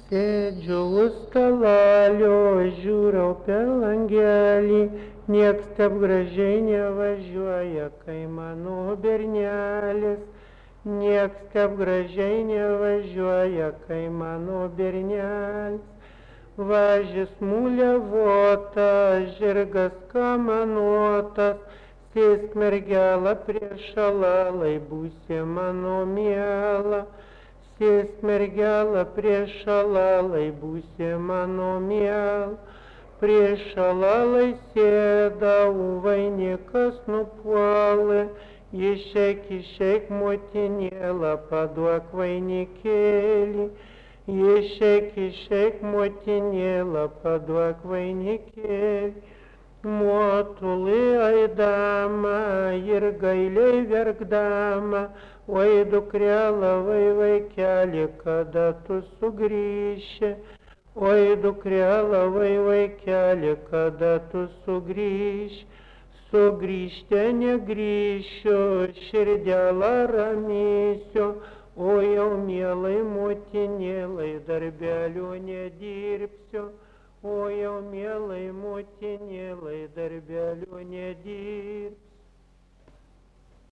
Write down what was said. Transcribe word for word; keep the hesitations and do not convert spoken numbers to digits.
Sėdžiu už stalelio, žiūriu per langelį, nieks taip gražiai nevažiuoja, kai mano bernelis. Nieks taip gražiai nevažiuoja, kai mano bernelis. Važis muliavotas, žirgas kamanuotas, sėsk mergelą prie šalalai, būsi mano miela. Sėsk mergelą prie šalalai, būsi mano miela. Prie šalalai sėda, vainikas nupuolė, išeik, išeik, motinėlą, paduok vainikėlį. Išeik, išeik, motinėlą, paduok vainikėlį. Motulį aidama ir gailiai verkdama, oi dukrela, vai vaikeli, kada tu sugrįši. Oi dukrela, vai vaikeli, kada tu sugrįši. Sugrįžti negrįšiu, širdelą ramysiu, o jau mielai motinėlai darbelio nedirbsiu. O jau mielai motinėlai darbelio nedirbsiu.